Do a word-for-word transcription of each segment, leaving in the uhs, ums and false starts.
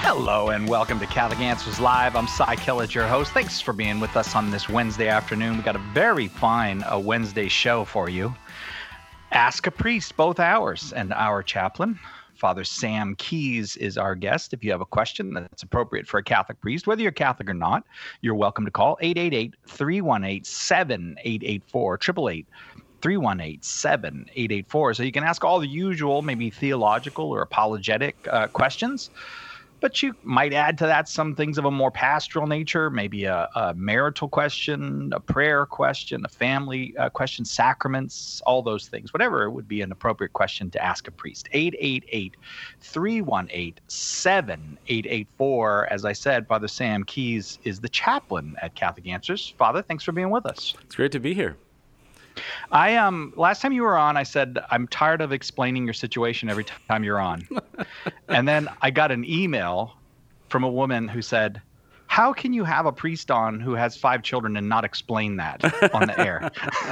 Hello and welcome to Catholic Answers Live. I'm Cy Kellett, your host. Thanks for being with us on this Wednesday afternoon. We've got a very fine uh, Wednesday show for you. Ask a Priest, both hours, and our chaplain, Father Sam Keys, is our guest. If you have a question that's appropriate for a Catholic priest, whether you're Catholic or not, you're welcome to call eight eight eight, three one eight, seven eight eight four, eight eight eight, three one eight, seven eight eight four. So you can ask all the usual, maybe theological or apologetic uh, questions. But you might add to that some things of a more pastoral nature, maybe a, a marital question, a prayer question, a family uh, question, sacraments, all those things. Whatever would be an appropriate question to ask a priest. eight eight eight, three one eight, seven eight eight four. As I said, Father Sam Keys is the chaplain at Catholic Answers. Father, thanks for being with us. It's great to be here. I um last time you were on, I said, I'm tired of explaining your situation every time you're on. And then I got an email from a woman who said, how can you have a priest on who has five children and not explain that on the air?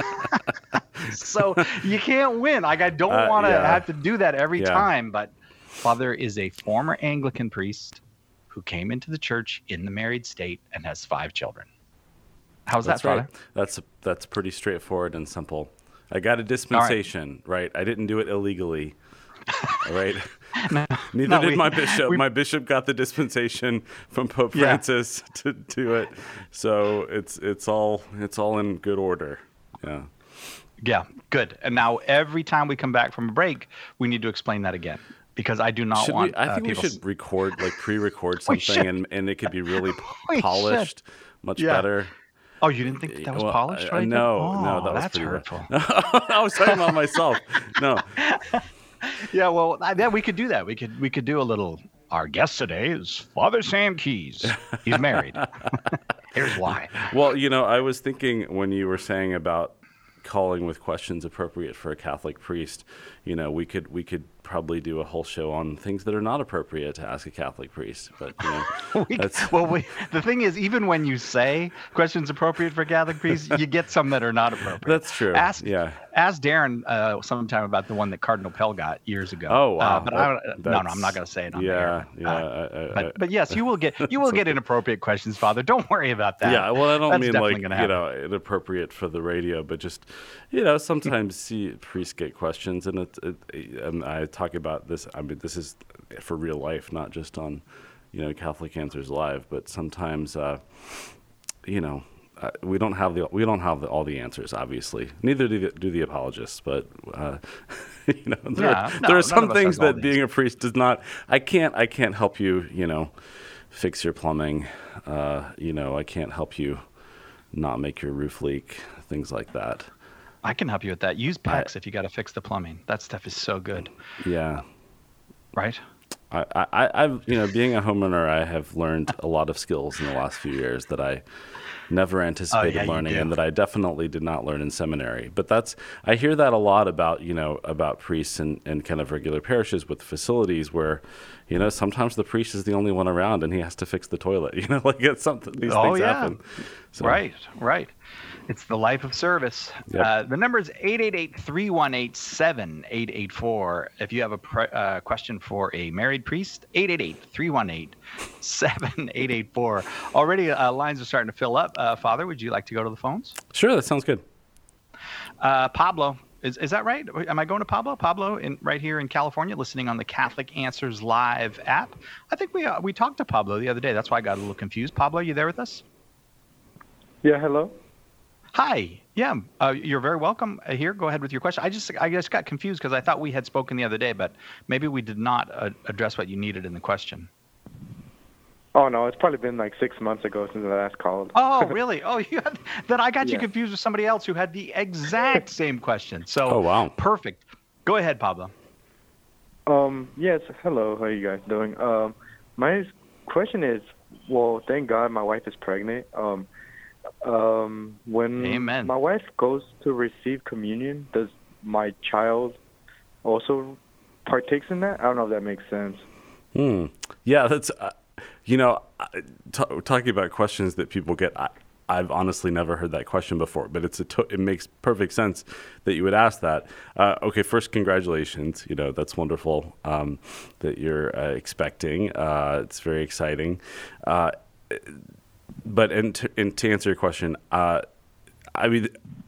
So you can't win. Like, I don't uh, want to yeah. have to do that every yeah. time. But Father is a former Anglican priest who came into the church in the married state and has five children. How's that's that, Father? Right. That's that's pretty straightforward and simple. I got a dispensation, right. right? I didn't do it illegally, right? no, Neither no, did we, my bishop. We, my bishop got the dispensation from Pope yeah. Francis to do it, so it's it's all it's all in good order. Yeah. Yeah, good. And now every time we come back from a break, we need to explain that again. Because I do not should want. We, I think uh, we should s- record, like pre-record something, and, and it could be really We polished, should. much Yeah. better. Oh, you didn't think that, that was well, polished, uh, right? No, oh, no, that was that's pretty hurtful. I was talking about myself. No. Yeah, well, I, yeah, we could do that. We could we could do a little. Our guest today is Father Sam Keys. He's married. Here's why. Well, you know, I was thinking when you were saying about calling with questions appropriate for a Catholic priest, you know, we could we could probably do a whole show on things that are not appropriate to ask a Catholic priest. But you know, we, that's... well, we, the thing is, even when you say questions appropriate for Catholic priests, you get some that are not appropriate. That's true. Ask, yeah. Ask Darren uh, sometime about the one that Cardinal Pell got years ago. Oh wow! Uh, but I, no, no, I'm not going to say it on yeah, there. Yeah, uh, I, I, but, but yes, you will get you will get inappropriate questions, Father. Don't worry about that. Yeah, well, I don't That's mean like you happen. know inappropriate for the radio, but just you know sometimes see priests get questions, and it, it, and I talk about this. I mean, this is for real life, not just on you know Catholic Answers Live, but sometimes uh, you know. Uh, we don't have the we don't have the, all the answers, obviously. Neither do the, do the apologists, but uh, you know there, yeah, are, no, there are some things that these. being a priest does not. I can't I can't help you. You know, fix your plumbing. Uh, you know, I can't help you not make your roof leak. Things like that. I can help you with that. Use PEX I, if you got to fix the plumbing. That stuff is so good. Yeah. Right. I, I I've you know being a homeowner, I have learned a lot of skills in the last few years that I never anticipated oh, yeah, learning, and that I definitely did not learn in seminary. But that's I hear that a lot about you know about priests and, and kind of regular parishes with facilities where you know sometimes the priest is the only one around and he has to fix the toilet. You know, like it's something these oh, things yeah. happen. So. Right, right. It's the life of service. Yep. Uh, the number is eight eight eight, three one eight, seven eight eight four. If you have a pre- uh, question for a married priest, eight eight eight, three one eight, seven eight eight four. Already uh, lines are starting to fill up. Uh, Father, would you like to go to the phones? Sure, that sounds good. Uh, Pablo, is is that right? Am I going to Pablo? Pablo, in, right here in California, listening on the Catholic Answers Live app. I think we uh, we talked to Pablo the other day. That's why I got a little confused. Pablo, you there with us? Yeah, hello. Hi. Yeah, uh, you're very welcome uh, here. Go ahead with your question. I just I just got confused because I thought we had spoken the other day, but maybe we did not uh, address what you needed in the question. Oh, no, it's probably been like six months ago since I last called. Oh, really? Oh, you had, then I got yeah. you confused with somebody else who had the exact same question. So, oh, wow. Perfect. Go ahead, Pablo. Um, yes, hello. How are you guys doing? Um, my question is, well, thank God my wife is pregnant. Um, um, when Amen. my wife goes to receive communion, does my child also partakes in that? I don't know if that makes sense. Hmm. Yeah, that's, uh, you know, t- talking about questions that people get, I, I've honestly never heard that question before, but it's a to- it makes perfect sense that you would ask that. Uh, okay, first, congratulations. You know, that's wonderful um, that you're uh, expecting. Uh, it's very exciting. Uh, but and to, and to answer your question, uh, I mean,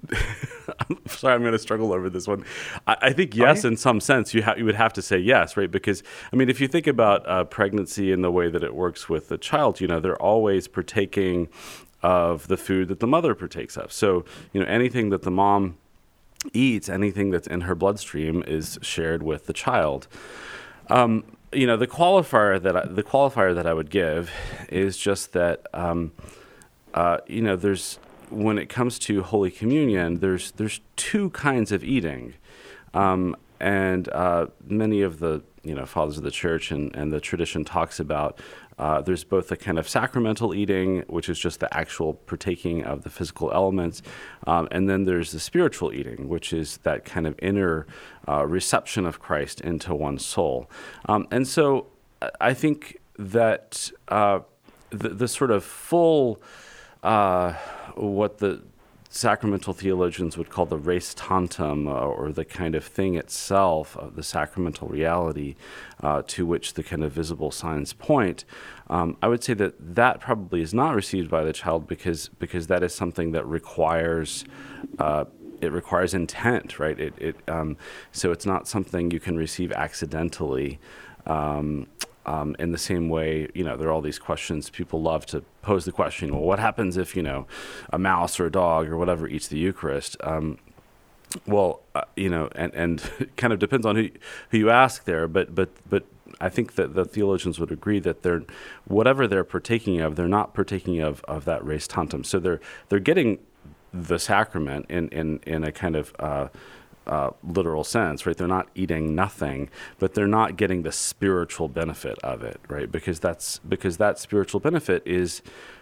I'm sorry, I'm going to struggle over this one. I, I think yes, in some sense, you ha- you would have to say yes, right? Because I mean, if you think about uh, pregnancy and the way that it works with the child, you know, they're always partaking of the food that the mother partakes of. So, you know, anything that the mom eats, anything that's in her bloodstream is shared with the child. Um, you know, the qualifier that I, the qualifier that I would give is just that, um, uh, you know, there's when it comes to Holy Communion, there's there's two kinds of eating, um, and uh, many of the you know fathers of the church and, and the tradition talks about. Uh, there's both the kind of sacramental eating, which is just the actual partaking of the physical elements, um, and then there's the spiritual eating, which is that kind of inner uh, reception of Christ into one's soul. Um, and so I think that uh, the, the sort of full, uh, what the sacramental theologians would call the res tantum, uh, or the kind of thing itself, uh, the sacramental reality uh, to which the kind of visible signs point, um, I would say that that probably is not received by the child because because that is something that requires uh, it requires intent, right? It it um, so it's not something you can receive accidentally. Um, Um, in the same way, you know, there are all these questions. People love to pose the question, well, what happens if, you know, a mouse or a dog or whatever eats the Eucharist? Um, well, uh, you know, and, and it kind of depends on who, who you ask there, but, but, but I think that the theologians would agree that they're, whatever they're partaking of, they're not partaking of, of that res tantum. So they're, they're getting the sacrament in, in, in a kind of, uh, Uh, literal sense, right? They're not eating nothing, but they're not getting the spiritual benefit of it, right? Because that's because that spiritual benefit is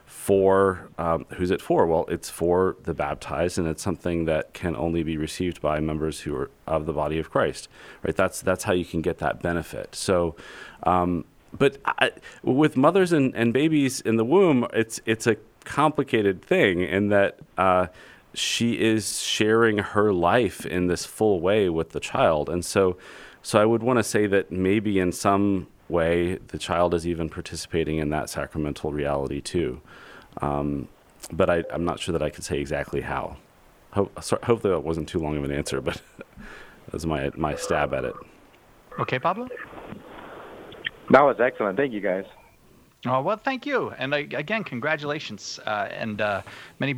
for um, who's it for? Well, it's for the baptized, and it's something that can only be received by members who are of the body of Christ, right? That's that's how you can get that benefit. So, um, but I, with mothers and, and babies in the womb, it's it's a complicated thing in that. Uh, she is sharing her life in this full way with the child. And so so I would want to say that maybe in some way the child is even participating in that sacramental reality too. Um, but I, I'm not sure that I could say exactly how. Ho- sorry, hopefully that wasn't too long of an answer, but that was my, my stab at it. Okay, Pablo? That was excellent. Thank you, guys. Oh, well, thank you. And uh, again, congratulations. Uh, and uh, many...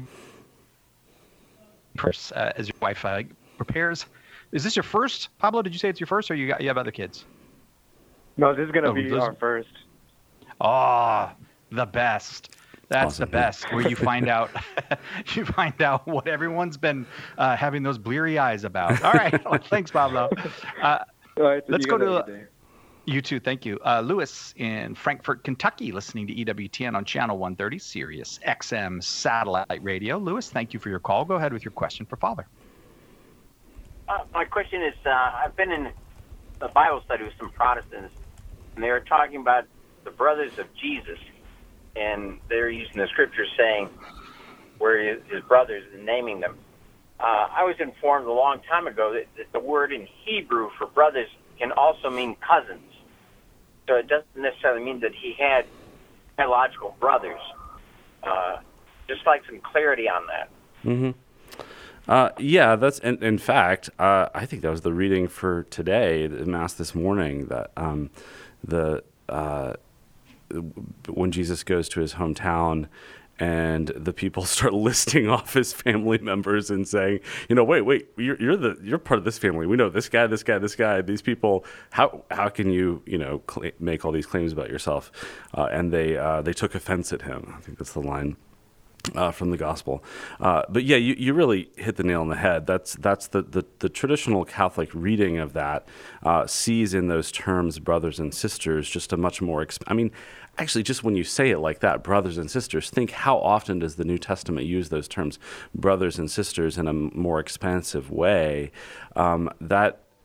Uh, as your wife uh, prepares. Is this your first, Pablo? Did you say it's your first, or you got you have other kids? No, this is gonna oh, be those... our first. Oh, the best. That's awesome. The best. Where you find out, you find out what everyone's been uh, having those bleary eyes about. All right, well, thanks, Pablo. Uh, All right, so let's go to. Uh, You too, thank you. Uh, Lewis in Frankfort, Kentucky, listening to E W T N on Channel one thirty, Sirius X M Satellite Radio. Lewis, thank you for your call. Go ahead with your question for Father. Uh, my question is, uh, I've been in a Bible study with some Protestants, and they were talking about the brothers of Jesus, and they're using the scripture saying where his, his brothers and naming them. Uh, I was informed a long time ago that, that the word in Hebrew for brothers can also mean cousins. So it doesn't necessarily mean that he had biological brothers. Uh, just like some clarity on that. Mm-hmm. Uh, yeah, that's in, in fact, uh, I think that was the reading for today, the Mass this morning, that um, the uh, when Jesus goes to his hometown and the people start listing off his family members and saying, you know, wait, wait, you're, you're the you're part of this family. We know this guy, this guy, this guy. These people. How how can you you know cl- make all these claims about yourself? Uh, and they uh, they took offense at him. I think that's the line uh, from the gospel. Uh, but yeah, you, you really hit the nail on the head. That's that's the the, the traditional Catholic reading of that uh, sees in those terms brothers and sisters just a much more. Exp- I mean. Actually, just when you say it like that, brothers and sisters, think how often does the New Testament use those terms, brothers and sisters, in a more expansive way. Um, that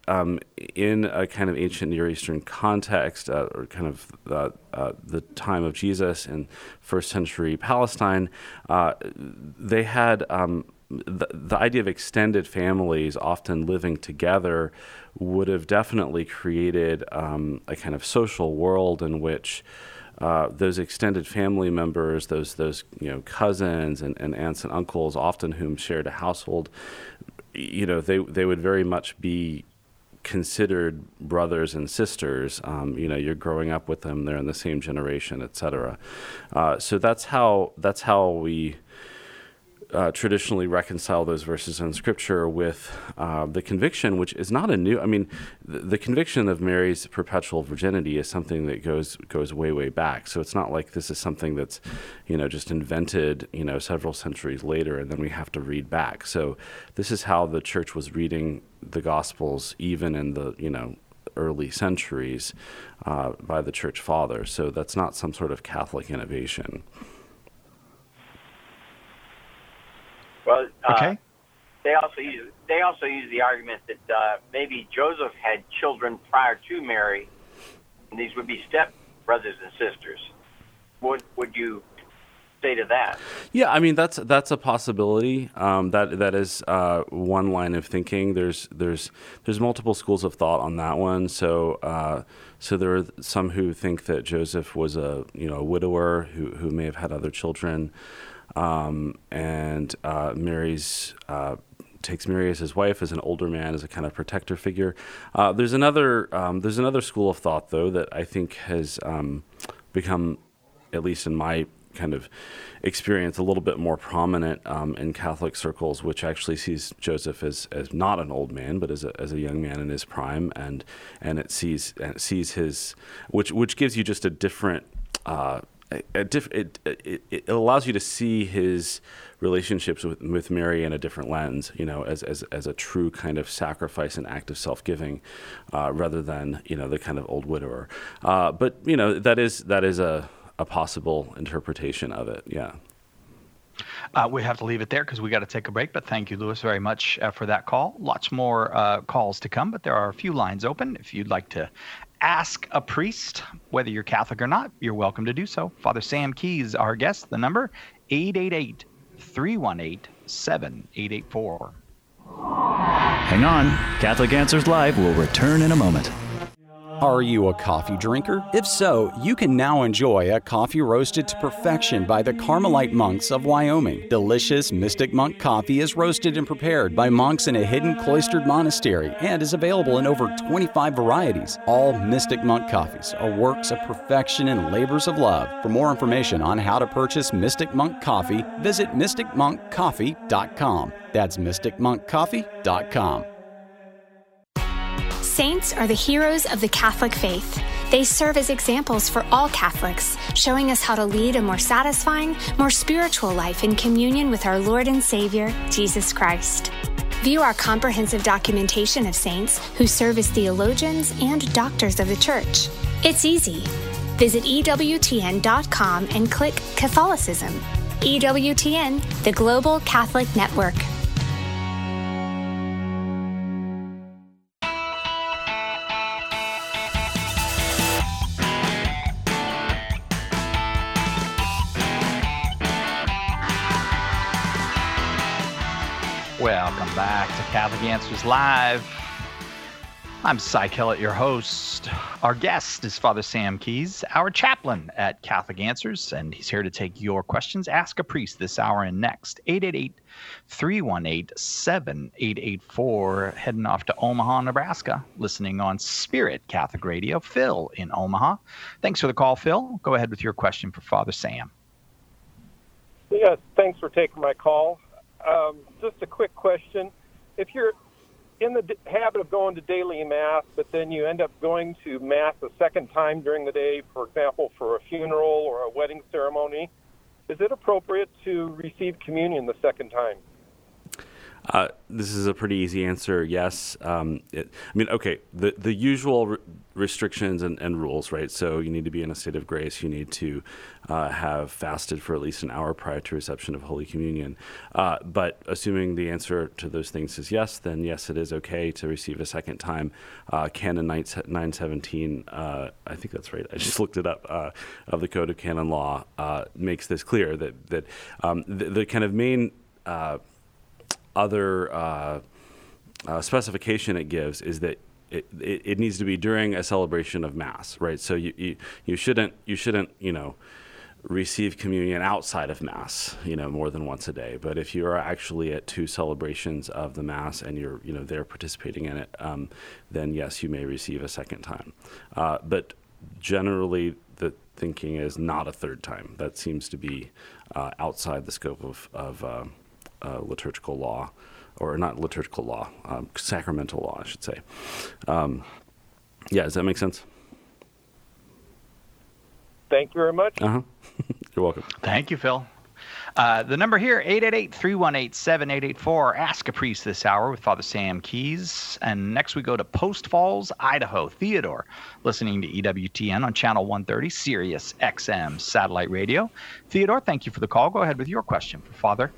um, in a kind of ancient Near Eastern context, uh, or kind of uh, uh, the time of Jesus in first century Palestine, uh, they had um, the, the idea of extended families often living together would have definitely created um, a kind of social world in which Uh, those extended family members, those those you know cousins and, and aunts and uncles, often whom shared a household, you know they they would very much be considered brothers and sisters. Um, you know, you're growing up with them; they're in the same generation, et cetera. Uh, so that's how that's how we Uh, traditionally reconcile those verses in Scripture with uh, the conviction, which is not a new. I mean, the, the conviction of Mary's perpetual virginity is something that goes goes way way back. So it's not like this is something that's, you know, just invented, you know, several centuries later, and then we have to read back. So this is how the church was reading the Gospels, even in the you know early centuries, uh, by the church fathers. So that's not some sort of Catholic innovation. Well, uh, Okay. they also use they also use the argument that uh, maybe Joseph had children prior to Mary, and these would be step brothers and sisters. Would would you say to that? Yeah, I mean that's that's a possibility. Um, that that is uh, one line of thinking. There's there's there's multiple schools of thought on that one. So uh, so there are some who think that Joseph was a you know a widower who who may have had other children. Um, and uh, Mary's uh, takes Mary as his wife, as an older man, as a kind of protector figure. Uh, there's another um, there's another school of thought, though, that I think has um, become, at least in my kind of experience, a little bit more prominent um, in Catholic circles, which actually sees Joseph as, as not an old man, but as a as a young man in his prime, and and it sees and it sees his which which gives you just a different. Uh, A, a diff, it, it it allows you to see his relationships with, with Mary in a different lens, you know, as as as a true kind of sacrifice and act of self-giving, uh, rather than you know the kind of old widower. Uh, but you know that is that is a, a possible interpretation of it. Yeah. Uh, we have to leave it there because we got to take a break. But thank you, Louis, very much uh, for that call. Lots more uh, calls to come, but there are a few lines open. If you'd like to ask a priest, whether you're Catholic or not, you're welcome to do so. Father Sam Keys, our guest. The number eight eight eight, three one eight, seven eight eight four. Hang on. Catholic Answers Live will return in a moment. Are you a coffee drinker? If so, you can now enjoy a coffee roasted to perfection by the Carmelite monks of Wyoming. Delicious Mystic Monk coffee is roasted and prepared by monks in a hidden cloistered monastery and is available in over twenty-five varieties. All Mystic Monk coffees are works of perfection and labors of love. For more information on how to purchase Mystic Monk coffee, visit mystic monk coffee dot com. That's mystic monk coffee dot com. Saints are the heroes of the Catholic faith. They serve as examples for all Catholics, showing us how to lead a more satisfying, more spiritual life in communion with our Lord and Savior, Jesus Christ. View our comprehensive documentation of saints who serve as theologians and doctors of the Church. It's easy. Visit E W T N dot com and click Catholicism. E W T N, the Global Catholic Network. Welcome back to Catholic Answers Live. I'm Cy Kellett, your host. Our guest is Father Sam Keys, our chaplain at Catholic Answers, and he's here to take your questions. Ask a Priest this hour and next. eight eight eight, three one eight, seven eight eight four. Heading off to Omaha, Nebraska, listening on Spirit Catholic Radio. Phil in Omaha. Thanks for the call, Phil. Go ahead with your question for Father Sam. Yes, thanks for taking my call. Um, just a quick question. If you're in the d- habit of going to daily Mass, but then you end up going to Mass a second time during the day, for example, for a funeral or a wedding ceremony, is it appropriate to receive communion the second time? Uh, this is a pretty easy answer. Yes. Um, it, I mean, okay, the, the usual re- restrictions and, and rules, right? So you need to be in a state of grace. You need to uh, have fasted for at least an hour prior to reception of Holy Communion. Uh, but assuming the answer to those things is yes, then yes, it is okay to receive a second time. Uh, Canon nine seventeen, uh, I think that's right. I just looked it up, uh, of the Code of Canon Law, uh, makes this clear that, that um, the, the kind of main uh, other uh, uh, specification it gives is that it, it, it needs to be during a celebration of Mass, right? So you, you you shouldn't you shouldn't you know receive communion outside of Mass, you know, more than once a day. But if you are actually at two celebrations of the Mass and you're you know there participating in it, um, then yes, you may receive a second time. Uh, but generally, the thinking is not a third time. That seems to be uh, outside the scope of of uh, Uh, liturgical law, or not liturgical law, um, sacramental law, I should say. Um, yeah, does that make sense? Thank you very much. Uh-huh. You're welcome. Thank you, Phil. Uh, the number here, eight eight eight, three one eight, seven eight eight four. Ask a Priest this hour with Father Sam Keys. And next we go to Post Falls, Idaho. Theodore, listening to E W T N on Channel one thirty, Sirius X M Satellite Radio. Theodore, thank you for the call. Go ahead with your question for Father.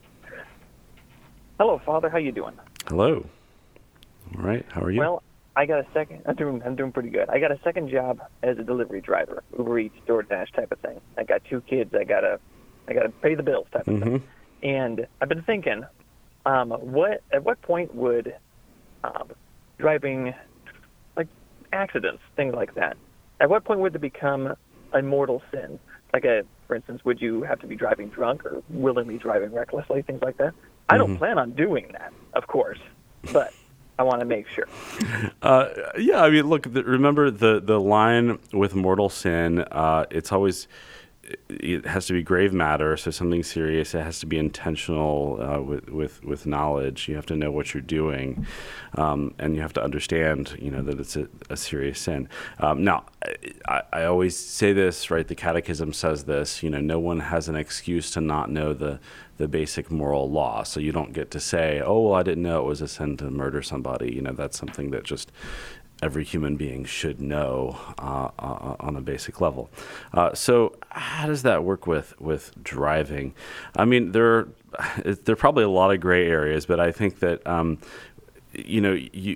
Hello, Father. How you doing? Hello. All right. How are you? Well, I got a second. I'm doing. I'm doing pretty good. I got a second job as a delivery driver, Uber Eats, DoorDash type of thing. I got two kids. I gotta, I gotta pay the bills type of mm-hmm. thing. And I've been thinking, um, what at what point would um, driving, like accidents, things like that, at what point would it become a mortal sin? Like a, for instance, would you have to be driving drunk or willingly driving recklessly, things like that? I don't mm-hmm. plan on doing that, of course, but I want to make sure. Uh, yeah, I mean, look, the, remember the, the line with mortal sin, uh, it's always, it has to be grave matter, so something serious. It has to be intentional uh, with, with, with knowledge. You have to know what you're doing, um, and you have to understand, you know, that it's a, a serious sin. Um, now, I, I always say this, right? The Catechism says this, you know, no one has an excuse to not know the the basic moral law. So you don't get to say, oh, well, I didn't know it was a sin to murder somebody. You know, that's something that just every human being should know uh, uh, on a basic level. Uh, so how does that work with, with driving? I mean, there are, there are probably a lot of gray areas, but I think that, um, you know, you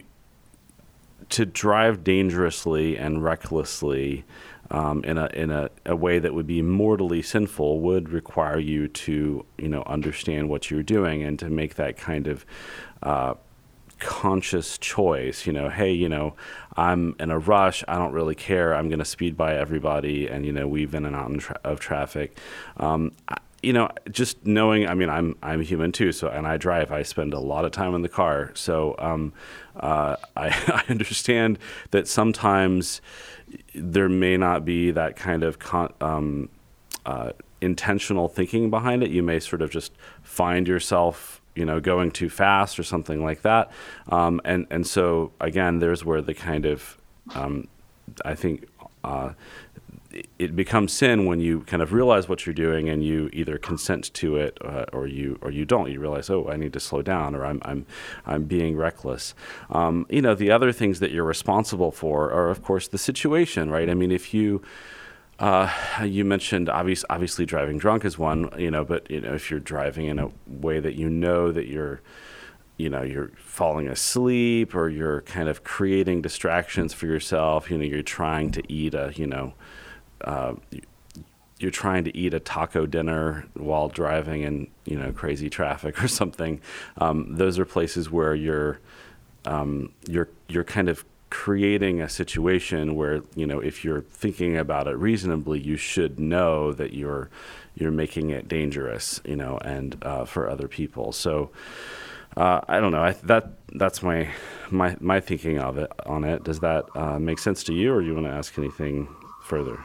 to drive dangerously and recklessly um, in a in a, a way that would be mortally sinful would require you to, you know, understand what you're doing and to make that kind of uh, conscious choice. You know, hey, you know, I'm in a rush. I don't really care. I'm going to speed by everybody and, you know, weave in and out in tra- of traffic. Um, I, You know, just knowing, I mean, I'm I'm human too, so and I drive. I spend a lot of time in the car, so um, uh, I, I understand that sometimes there may not be that kind of con- um, uh, intentional thinking behind it. You may sort of just find yourself, you know, going too fast or something like that, um, and and so again, there's where the kind of um, I think. Uh, It becomes sin when you kind of realize what you're doing and you either consent to it uh, or you or you don't. You realize, oh, I need to slow down, or I'm I'm I'm being reckless. Um, you know, the other things that you're responsible for are, of course, the situation, right? I mean, if you uh, you mentioned obvious, obviously driving drunk is one, you know, but you know, if you're driving in a way that you know that you're you know, you're falling asleep or you're kind of creating distractions for yourself, you know, you're trying to eat a, you know, Uh, you're trying to eat a taco dinner while driving in, you know, crazy traffic or something. Um, those are places where you're um, you're you're kind of creating a situation where, you know, if you're thinking about it reasonably, you should know that you're you're making it dangerous, you know, and uh, for other people. So uh, I don't know. I, that that's my my my thinking of it on it. Does that uh, make sense to you, or do you want to ask anything further?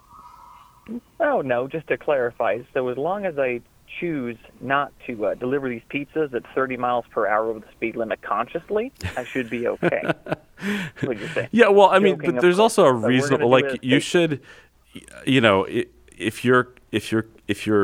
Oh, no, just to clarify. So as long as I choose not to uh, deliver these pizzas at thirty miles per hour over the speed limit consciously, I should be okay. What would you say? Yeah, well, I mean, Joking, but there's course, also a reasonable, like, you station. should, you know, if you're, if you're, if you're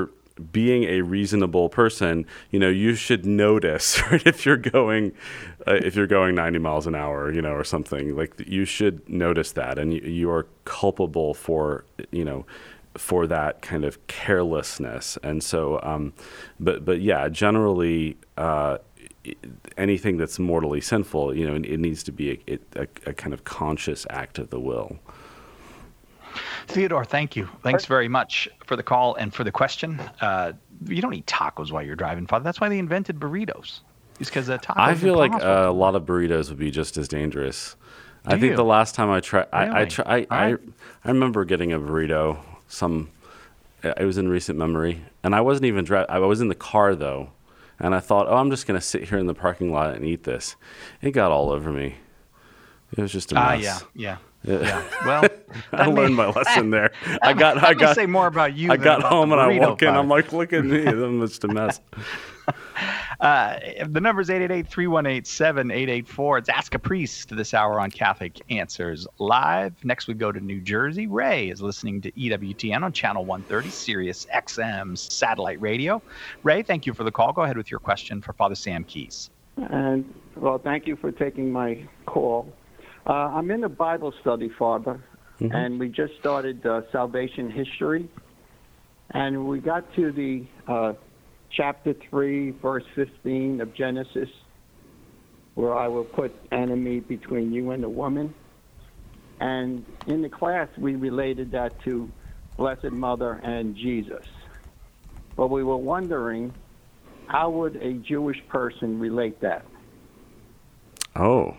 being a reasonable person, you know, you should notice, right, if you're going, uh, if you're going ninety miles an hour, you know, or something, like you should notice that, and you, you are culpable for, you know, for that kind of carelessness. And so, um, but, but yeah, generally, uh, anything that's mortally sinful, you know, it, it needs to be a, a, a kind of conscious act of the will. Theodore, thank you. Thanks very much for the call and for the question. Uh, you don't eat tacos while you're driving, Father. That's why they invented burritos. It's because uh, tacos. I feel like uh, a lot of burritos would be just as dangerous. Do I think you? the last time I tried, I I, Really? try, I, I Alright. I remember getting a burrito. Some, it was in recent memory, and I wasn't even driving. I was in the car though, and I thought, oh, I'm just gonna sit here in the parking lot and eat this. It got all over me. It was just a mess. Ah, yeah, yeah. Yeah. Yeah. Well, I that learned may- my lesson there. I that got, may- I that may got. say more about you I than got about home the and I burrito walk in. fire. I'm like, look at me. I'm just a mess. Uh, the number is eight eight eight, three one eight, seven eight eight four. It's Ask a Priest this hour on Catholic Answers Live. Next we go to New Jersey. Ray is listening to E W T N on Channel one thirty, Sirius X M satellite radio. Ray, thank you for the call. Go ahead with your question for Father Sam Keys. And, well, thank you for taking my call. Uh, I'm in a Bible study, Father, Mm-hmm. and we just started uh, salvation history. And we got to the uh, chapter three, verse fifteen of Genesis, where I will put enemy between you and the woman. And in the class, we related that to Blessed Mother and Jesus. But we were wondering, how would a Jewish person relate that? Oh.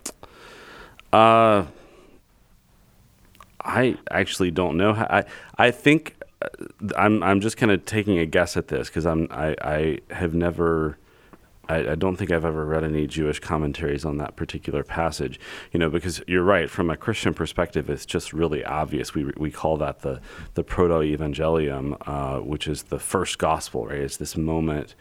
Uh, I actually don't know. How, I I think uh, I'm I'm just kind of taking a guess at this because I'm I, I have never. I, I don't think I've ever read any Jewish commentaries on that particular passage, you know, because you're right. From a Christian perspective, it's just really obvious. We we call that the the proto-evangelium, uh, which is the first gospel, right? It's this moment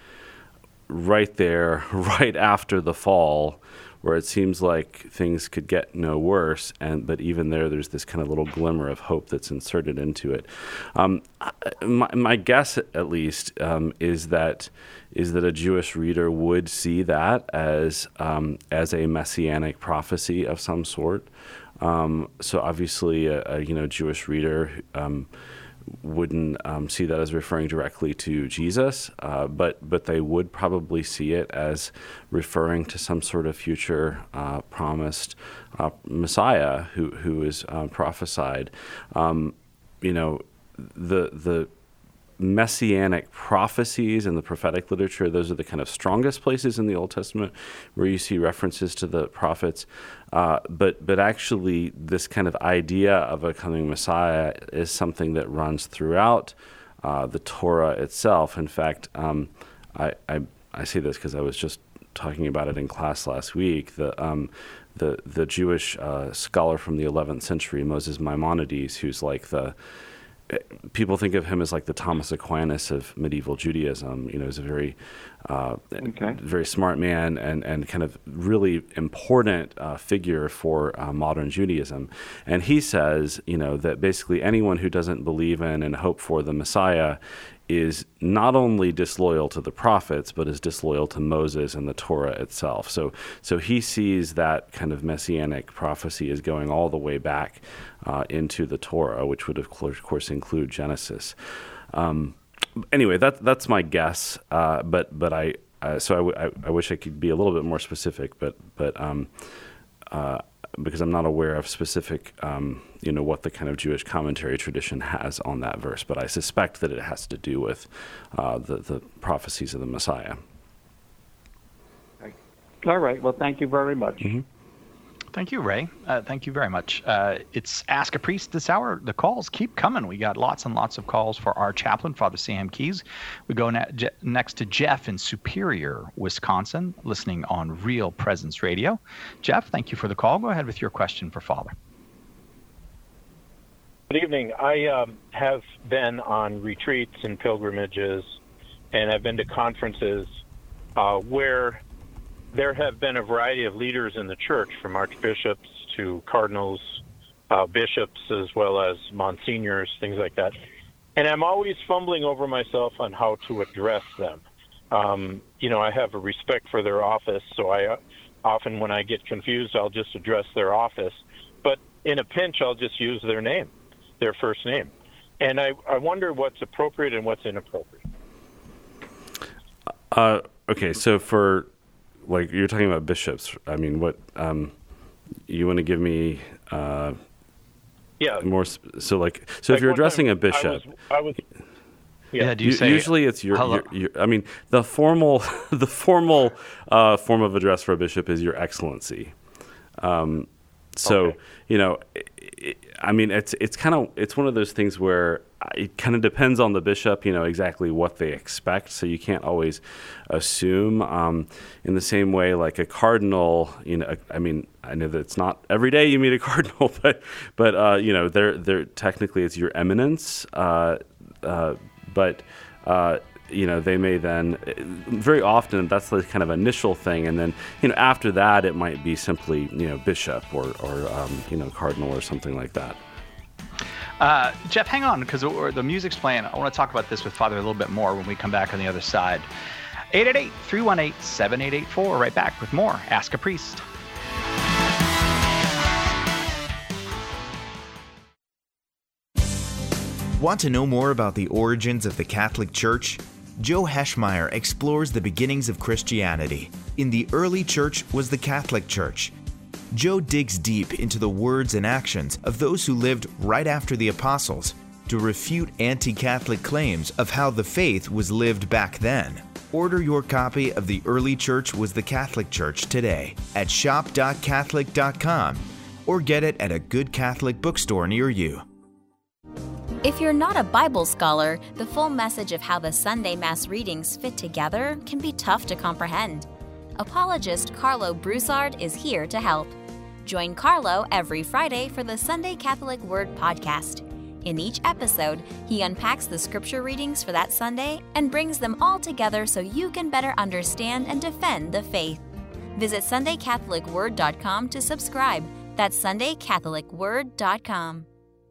right there, right after the fall, where it seems like things could get no worse, and but even there, there's this kind of little glimmer of hope that's inserted into it. Um, I- my, my guess, at least, um, is that is that a Jewish reader would see that as um, as a messianic prophecy of some sort. Um, so obviously, a, a you know Jewish reader. Um, wouldn't um, see that as referring directly to Jesus, uh, but but they would probably see it as referring to some sort of future uh, promised uh, Messiah who who is uh, prophesied. Um, you know, the the messianic prophecies in the prophetic literature, those are the kind of strongest places in the Old Testament where you see references to the prophets. Uh, but but actually, this kind of idea of a coming Messiah is something that runs throughout uh, the Torah itself. In fact, um, I, I I say this because I was just talking about it in class last week. The um, the the Jewish uh, scholar from the eleventh century, Moses Maimonides, who's like the people think of him as like the Thomas Aquinas of medieval Judaism. You know, he's a very, uh, Okay. very smart man and, and kind of really important uh, figure for uh, modern Judaism. And he says, you know, that basically anyone who doesn't believe in and hope for the Messiah is not only disloyal to the prophets, but is disloyal to Moses and the Torah itself. So, so he sees that kind of messianic prophecy as going all the way back uh, into the Torah, which would of course include Genesis. Um, anyway, that that's my guess. Uh, but but I uh, so I, w- I, I wish I could be a little bit more specific, but but. Um, uh, because I'm not aware of specific, um, you know, what the kind of Jewish commentary tradition has on that verse, but I suspect that it has to do with uh, the, the prophecies of the Messiah. All right. Well, thank you very much. Mm-hmm. Thank you, Ray. Uh, thank you very much. Uh, it's Ask a Priest this hour. The calls keep coming. We got lots and lots of calls for our chaplain, Father Sam Keys. We go ne- Je- next to Jeff in Superior, Wisconsin, listening on Real Presence Radio. Jeff, thank you for the call. Go ahead with your question for Father. Good evening. I um, have been on retreats and pilgrimages, and I've been to conferences uh, where there have been a variety of leaders in the church, from archbishops to cardinals, uh, bishops, as well as monsignors, things like that. and I'm always fumbling over myself on how to address them. Um, you know, I have a respect for their office, so I uh, often, when I get confused, I'll just address their office. But in a pinch, I'll just use their name, their first name. And I, I wonder what's appropriate and what's inappropriate. Uh, okay, so for, like, you're talking about bishops. I mean, what, um, you want to give me uh, yeah. more, sp- so like, so like if you're addressing time, a bishop. I was, I was Yeah, yeah do you U- say usually it's your, your, your I mean the formal the formal uh, form of address for a bishop is your excellency. Um, so okay. you know, it, it, I mean it's it's kind of it's one of those things where it kind of depends on the bishop, you know, exactly what they expect. So you can't always assume. Um, in the same way, like a cardinal, you know, I mean, I know that it's not every day you meet a cardinal, but but uh, you know, they're they're technically it's your eminence. Uh, uh, But, uh, you know, they may then, very often, that's the kind of initial thing. And then, you know, after that, it might be simply, you know, bishop or, or um, you know, cardinal or something like that. Uh, Jeff, hang on, because the music's playing. I want to talk about this with Father a little bit more when we come back on the other side. eight eight eight, three one eight, seven eight eight four. Right back with more Ask a Priest. Want to know more about the origins of the Catholic Church? Joe Heschmeyer explores the beginnings of Christianity. In the early church was the Catholic Church. Joe digs deep into the words and actions of those who lived right after the apostles to refute anti-Catholic claims of how the faith was lived back then. Order your copy of The Early Church Was the Catholic Church today at shop dot catholic dot com or get it at a good Catholic bookstore near you. If you're not a Bible scholar, the full message of how the Sunday Mass readings fit together can be tough to comprehend. Apologist Carlo Broussard is here to help. Join Carlo every Friday for the Sunday Catholic Word podcast. In each episode, he unpacks the scripture readings for that Sunday and brings them all together so you can better understand and defend the faith. Visit sunday catholic word dot com to subscribe. That's sunday catholic word dot com.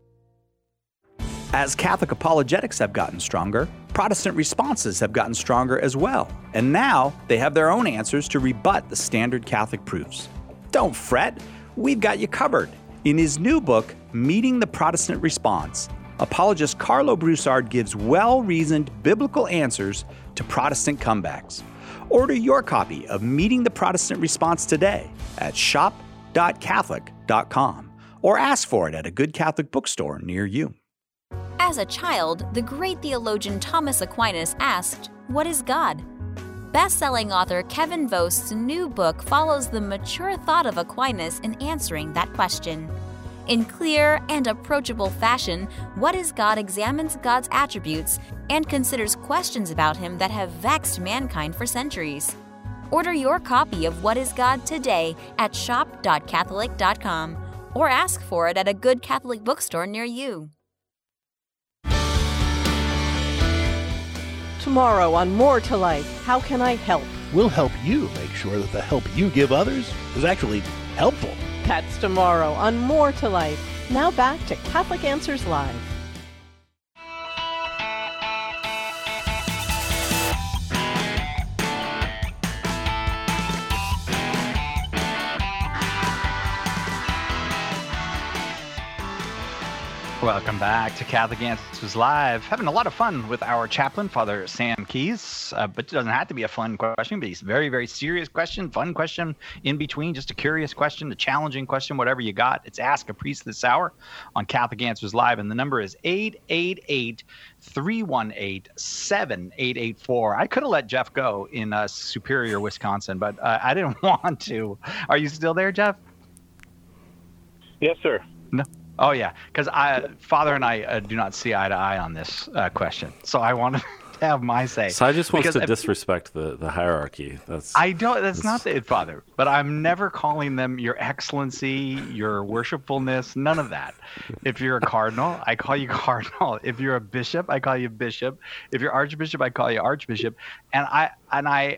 As Catholic apologetics have gotten stronger, Protestant responses have gotten stronger as well. And now they have their own answers to rebut the standard Catholic proofs. Don't fret, we've got you covered. In his new book, Meeting the Protestant Response, apologist Carlo Broussard gives well-reasoned biblical answers to Protestant comebacks. Order your copy of Meeting the Protestant Response today at shop dot catholic dot com or ask for it at a good Catholic bookstore near you. As a child, the great theologian Thomas Aquinas asked, "What is God?" Best-selling author Kevin Vost's new book follows the mature thought of Aquinas in answering that question. In clear and approachable fashion, What is God examines God's attributes and considers questions about him that have vexed mankind for centuries. Order your copy of What is God today at shop dot catholic dot com or ask for it at a good Catholic bookstore near you. Tomorrow on More to Life, how can I help? We'll help you make sure that the help you give others is actually helpful. That's tomorrow on More to Life. Now back to Catholic Answers Live. Welcome back to Catholic Answers Live. Having a lot of fun with our chaplain, Father Sam Keys. Uh, but it doesn't have to be a fun question, but he's a very, very serious question, fun question in between, just a curious question, a challenging question, whatever you got. It's Ask a Priest this hour on Catholic Answers Live. And the number is eight eight eight, three one eight, seven eight eight four. I could have let Jeff go in uh, Superior, Wisconsin, but uh, I didn't want to. Are you still there, Jeff? Yes, sir. No. Oh, yeah, because I, Father and I uh, do not see eye to eye on this uh, question. So I wanted to have my say. So I just wants because to if, disrespect the, the hierarchy. That's I don't. That's, that's not it, Father. But I'm never calling them Your Excellency, Your Worshipfulness, none of that. If you're a cardinal, I call you cardinal. If you're a bishop, I call you bishop. If you're archbishop, I call you archbishop. And I and I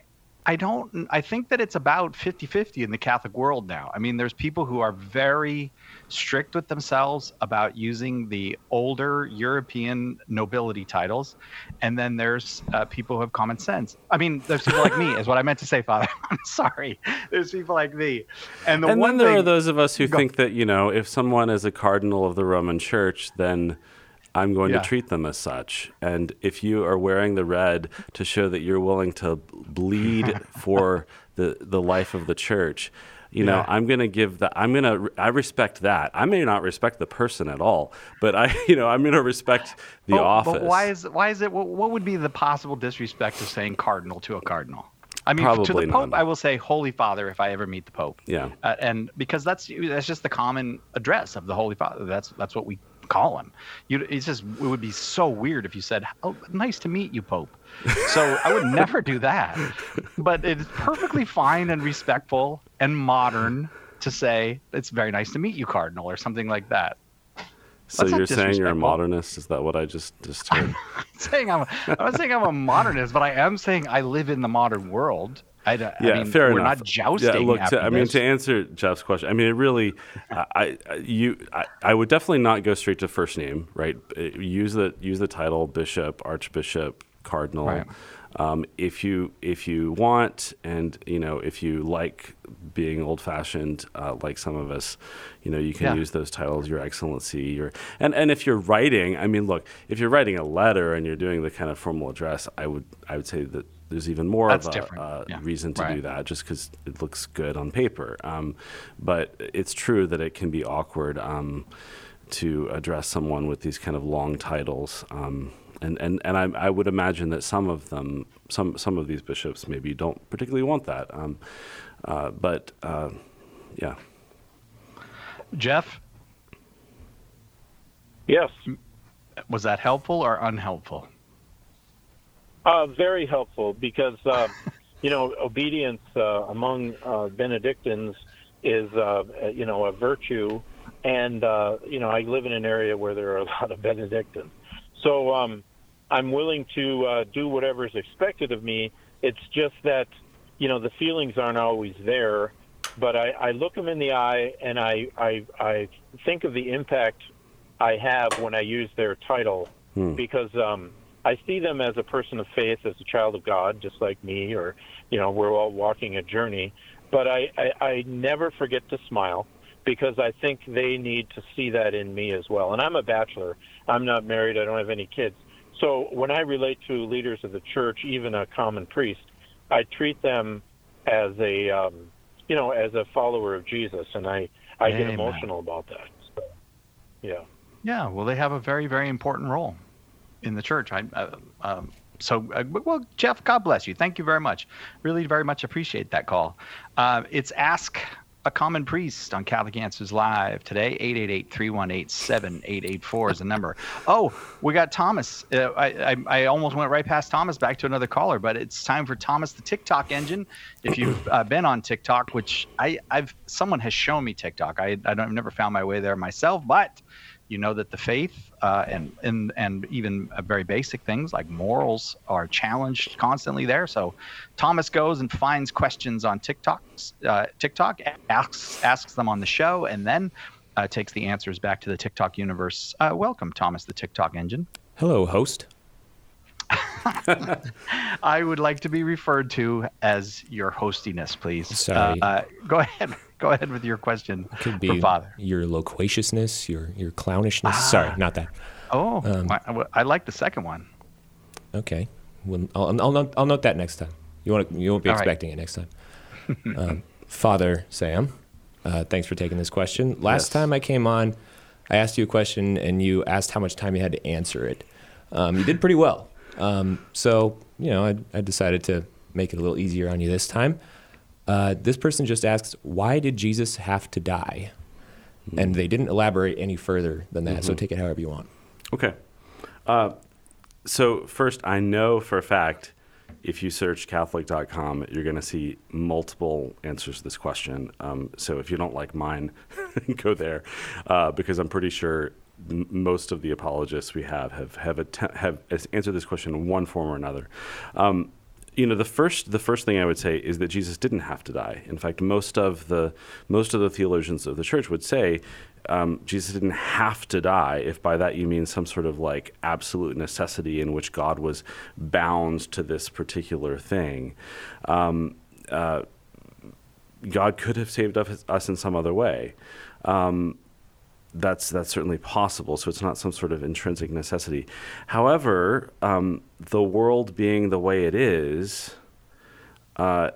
I don't, I think that it's about fifty-fifty in the Catholic world now. I mean, there's people who are very strict with themselves about using the older European nobility titles. And then there's uh, people who have common sense. I mean, there's people like me is what I meant to say, Father. I'm sorry. There's people like me. And the and one then there thing, are those of us who go, think that, you know, if someone is a cardinal of the Roman Church, then I'm going Yeah. to treat them as such. And if you are wearing the red to show that you're willing to bleed for the, the life of the church, you know, Yeah. I'm going to give that, I'm going to, I respect that. I may not respect the person at all, but I, you know, I'm going to respect the but, office. But why is, why is it, what, what would be the possible disrespect of saying cardinal to a cardinal? I mean, to Probably the Pope, none. I will say Holy Father if I ever meet the Pope. Yeah. Uh, and because that's that's just the common address of the Holy Father. That's that's what we call him. You, it's just it would be so weird if you said, "Oh, nice to meet you, Pope." So I would never do that. But it's perfectly fine and respectful and modern to say it's very nice to meet you, Cardinal, or something like that. So That's not you're saying you're a disrespectful. modernist? Is that what I just, just heard? saying I'm, I'm not saying I'm a modernist, but I am saying I live in the modern world. I, don't- I Yeah, mean, fair we're enough. not jousting. Yeah, look, after to, I mean, this. to answer Jeff's question, I mean, it really, I, I, you, I, I would definitely not go straight to first name, right? Uh, Use the use the title bishop, archbishop, cardinal. Right. Um, if you if you want, and you know, if you like being old fashioned, uh, like some of us, you know, you can Yeah. use those titles, Your Excellency, your and and if you're writing, I mean, look, if you're writing a letter and you're doing the kind of formal address, I would I would say that there's even more That's of a different. uh, Yeah. reason to Right. do that, just because it looks good on paper. Um, but it's true that it can be awkward um, to address someone with these kind of long titles. Um, and and, and I, I would imagine that some of them, some some of these bishops maybe don't particularly want that. Um, uh, but uh, yeah. Jeff, Yes, was that helpful or unhelpful? uh, very helpful because, uh, you know, obedience uh, among uh, Benedictines is, uh, you know, a virtue. And, uh, you know, I live in an area where there are a lot of Benedictines. So um, I'm willing to uh, do whatever is expected of me. It's just that, you know, the feelings aren't always there. But I, I look them in the eye and I, I, I think of the impact I have when I use their title Hmm. because um, I see them as a person of faith, as a child of God, just like me, or, you know, we're all walking a journey. But I, I, I never forget to smile because I think they need to see that in me as well. And I'm a bachelor. I'm not married. I don't have any kids. So when I relate to leaders of the church, even a common priest, I treat them as a, um, you know, as a follower of Jesus. And I, I get Amen. emotional about that. So, yeah. Yeah, well, they have a very, very important role in the church. I, uh, um, so, uh, well, Jeff, God bless you. Thank you very much. Really, very much appreciate that call. Uh, it's Ask a Common Priest on Catholic Answers Live today. eight eight eight, three one eight, seven eight eight four is the number. Oh, we got Thomas. Uh, I, I, I almost went right past Thomas back to another caller, but it's time for Thomas the TikTok engine. If you've uh, been on TikTok, which I, I've someone has shown me TikTok. I, I don't, I've never found my way there myself, but you know that the faith uh, and, and and even uh, very basic things like morals are challenged constantly there. So Thomas goes and finds questions on TikTok, uh, TikTok asks asks them on the show, and then uh, takes the answers back to the TikTok universe. Uh, welcome, Thomas, the TikTok engine. Hello, host. I would like to be referred to as your hostiness, please. Sorry. Uh, uh, go ahead. Go ahead with your question Could be for Father. your loquaciousness, your your clownishness. Ah. Sorry, not that. Oh, Um, I, I like the second one. Okay. Well, I'll, I'll, note, I'll note that next time. You won't, you won't be All right. expecting it next time. um, Father Sam, uh, thanks for taking this question. Last Yes. time I came on, I asked you a question, and you asked how much time you had to answer it. Um, you did pretty well. Um, so, you know, I, I decided to make it a little easier on you this time. Uh, this person just asks, why did Jesus have to die? Mm-hmm. And they didn't elaborate any further than that, mm-hmm. so take it however you want. Okay. Uh, so first, I know for a fact, if you search Catholic dot com, you're going to see multiple answers to this question. Um, so if you don't like mine, go there, uh, because I'm pretty sure m- most of the apologists we have have have, att- have answered this question in one form or another. Um, you know, the first the first thing I would say is that Jesus didn't have to die. In fact, most of the most of the theologians of the church would say um, Jesus didn't have to die. If by that you mean some sort of like absolute necessity in which God was bound to this particular thing, um, uh, God could have saved us, us in some other way. Um, That's that's certainly possible. So it's not some sort of intrinsic necessity. However, um, the world being the way it is, uh,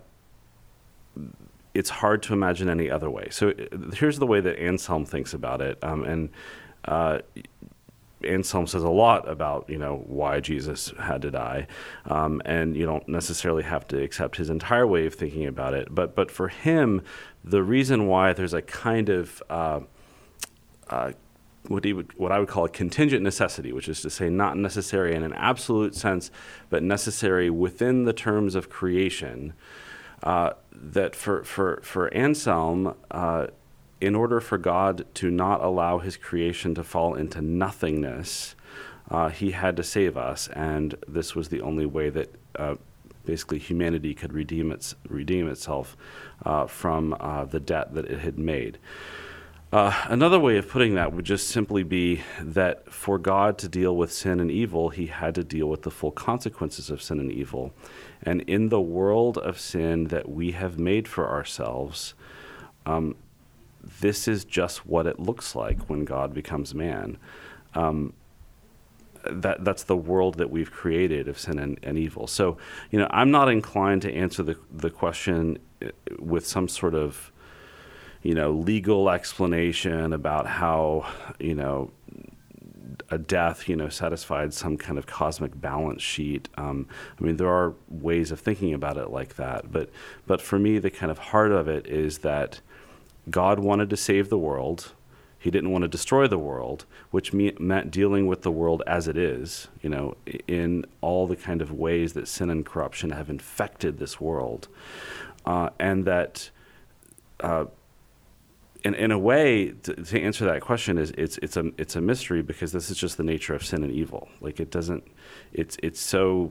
it's hard to imagine any other way. So here's the way that Anselm thinks about it, um, and uh, Anselm says a lot about, you know, why Jesus had to die, um, and you don't necessarily have to accept his entire way of thinking about it. But but for him, the reason why there's a kind of uh, Uh, what he would, what I would call a contingent necessity, which is to say not necessary in an absolute sense, but necessary within the terms of creation. Uh, that for for for Anselm, uh, in order for God to not allow his creation to fall into nothingness, uh, he had to save us, and this was the only way that uh, basically humanity could redeem its redeem itself uh, from uh, the debt that it had made. Uh, another way of putting that would just simply be that for God to deal with sin and evil, he had to deal with the full consequences of sin and evil. And in the world of sin that we have made for ourselves, um, this is just what it looks like when God becomes man. Um, that that's the world that we've created of sin and, and evil. So, you know, I'm not inclined to answer the the question with some sort of, you know, legal explanation about how, you know, a death, you know, satisfied some kind of cosmic balance sheet. Um, I mean, there are ways of thinking about it like that. But, but for me, the kind of heart of it is that God wanted to save the world. He didn't want to destroy the world, which me- meant dealing with the world as it is, you know, in all the kind of ways that sin and corruption have infected this world. Uh, and that, uh, In, in a way, to, to answer that question is it's it's a it's a mystery, because this is just the nature of sin and evil. Like it doesn't, it's it's so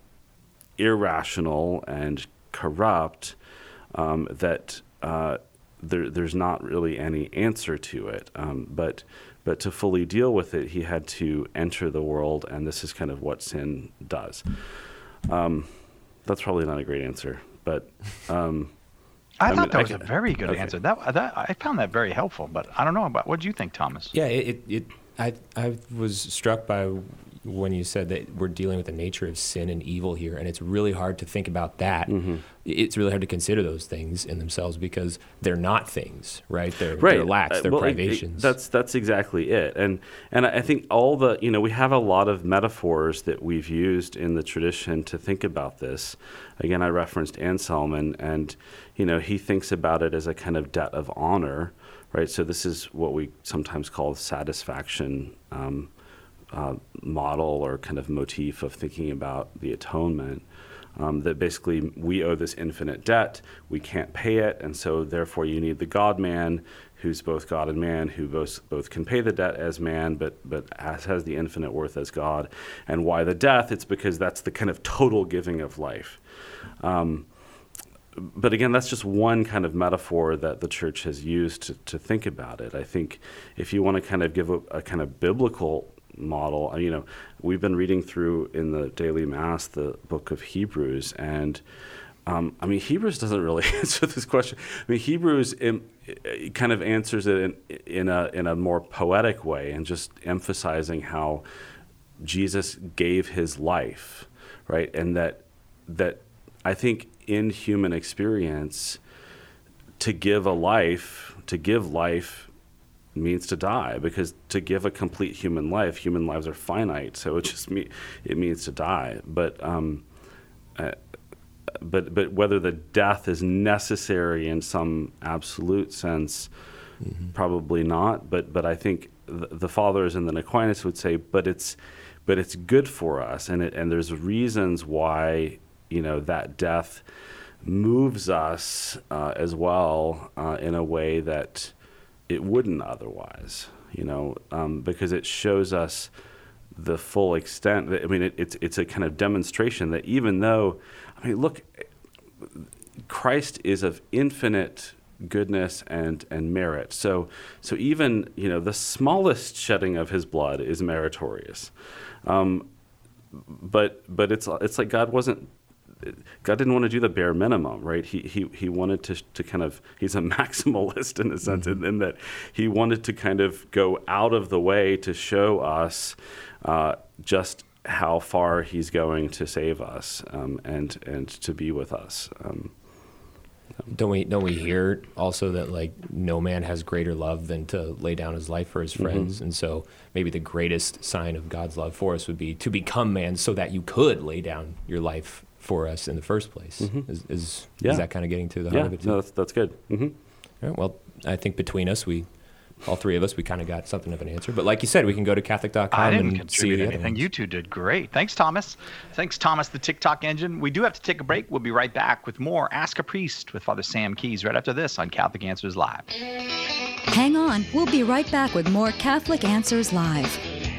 irrational and corrupt um, that uh, there there's not really any answer to it. Um, but but to fully deal with it, he had to enter the world, and this is kind of what sin does. Um, that's probably not a great answer, but. Um, I, I thought mean, that I was can, a very good okay. answer. That, that I found that very helpful, but I don't know about what do you think, Thomas? Yeah, it, it I I was struck by when you said that we're dealing with the nature of sin and evil here, and it's really hard to think about that. Mm-hmm. It's really hard to consider those things in themselves because they're not things, right? They're, right. they're lacks, they're uh, well, privations. It, it, that's that's exactly it, and and I think all the you know we have a lot of metaphors that we've used in the tradition to think about this. Again, I referenced Anselm, and and you know he thinks about it as a kind of debt of honor, right? So this is what we sometimes call satisfaction. Um, Uh, model or kind of motif of thinking about the atonement, um, that basically we owe this infinite debt, we can't pay it, and so therefore you need the God-man who's both God and man, who both both can pay the debt as man, but but has, has the infinite worth as God. And why the death? It's because that's the kind of total giving of life. Um, but again, that's just one kind of metaphor that the church has used to, to think about it. I think if you want to kind of give a, a kind of biblical model, you know, we've been reading through in the daily mass the book of Hebrews, and um, I mean, Hebrews doesn't really answer this question. I mean, Hebrews in, it kind of answers it in, in a in a more poetic way, and just emphasizing how Jesus gave his life, right, and that that I think in human experience, to give a life, to give life. means to die, because to give a complete human life, human lives are finite, so it just me it means to die. But um, uh, but but whether the death is necessary in some absolute sense, mm-hmm. probably not. But but I think the, the fathers and the Aquinas would say, but it's but it's good for us, and it, and there's reasons why you know that death moves us uh, as well uh, in a way that it wouldn't otherwise, you know, um, because it shows us the full extent. That, I mean, it, it's it's a kind of demonstration that even though, I mean, look, Christ is of infinite goodness and and merit. So so even, you know, the smallest shedding of his blood is meritorious. Um, but but it's it's like God wasn't God didn't want to do the bare minimum, right? He he he wanted to to kind of, he's a maximalist in a sense, mm-hmm. in, in that he wanted to kind of go out of the way to show us uh, just how far he's going to save us um, and and to be with us. Um, Don't we don't we hear also that like no man has greater love than to lay down his life for his friends, mm-hmm. and so maybe the greatest sign of God's love for us would be to become man so that you could lay down your life for us in the first place. Mm-hmm. Is is, yeah. is that kind of getting to the yeah. heart of it too? No, that's, that's good. Mm-hmm. All right, well, I think between us, we, all three of us, we kind of got something of an answer. But like you said, we can go to Catholic dot com I didn't and contribute see the anything. other ones. You two did great. Thanks, Thomas. Thanks, Thomas, the TikTok engine. We do have to take a break. We'll be right back with more Ask a Priest with Father Sam Keys right after this on Catholic Answers Live. Hang on. We'll be right back with more Catholic Answers Live.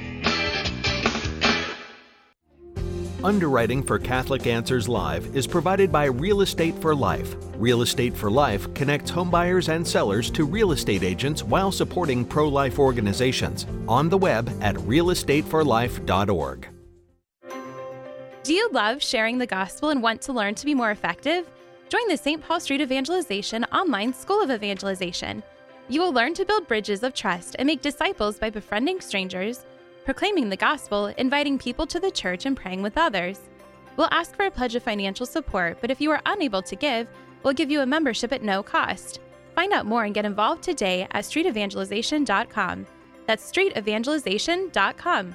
Underwriting for Catholic Answers Live is provided by Real Estate for Life. Real Estate for Life connects homebuyers and sellers to real estate agents while supporting pro-life organizations. On the web at real estate for life dot org. Do you love sharing the gospel and want to learn to be more effective? Join the Saint Paul Street Evangelization online School of Evangelization. You will learn to build bridges of trust and make disciples by befriending strangers, proclaiming the gospel, inviting people to the church, and praying with others. We'll ask for a pledge of financial support, but if you are unable to give, we'll give you a membership at no cost. Find out more and get involved today at street evangelization dot com. That's street evangelization dot com.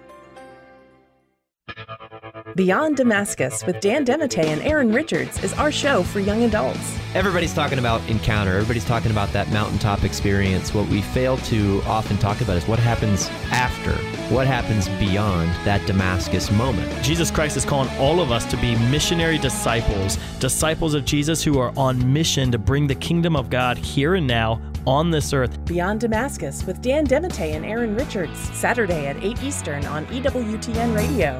Beyond Damascus with Dan Dematteis and Aaron Richards is our show for young adults. Everybody's talking about encounter. Everybody's talking about that mountaintop experience. What we fail to often talk about is what happens after, what happens beyond that Damascus moment. Jesus Christ is calling all of us to be missionary disciples, disciples of Jesus who are on mission to bring the kingdom of God here and now on this earth. Beyond Damascus with Dan Dematteis and Aaron Richards, Saturday at eight Eastern on E W T N Radio.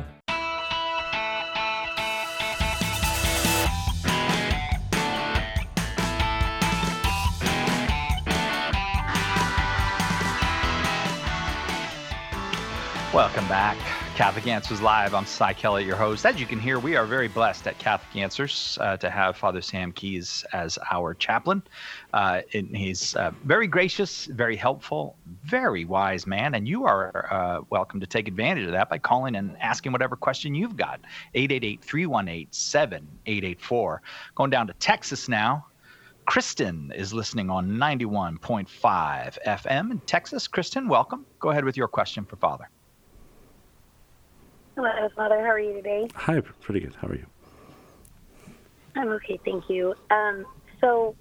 Welcome back. Catholic Answers Live. I'm Cy Kellett, your host. As you can hear, we are very blessed at Catholic Answers uh, to have Father Sam Keys as our chaplain. Uh, and he's uh, very gracious, very helpful, very wise man. And you are uh, welcome to take advantage of that by calling and asking whatever question you've got. eight eight eight, three one eight, seven eight eight four. Going down to Texas now. Kristen is listening on ninety-one point five F M in Texas. Kristen, welcome. Go ahead with your question for Father. Hello, Father. How are you today? Hi, pretty good. How are you? I'm okay, thank you. Um, so,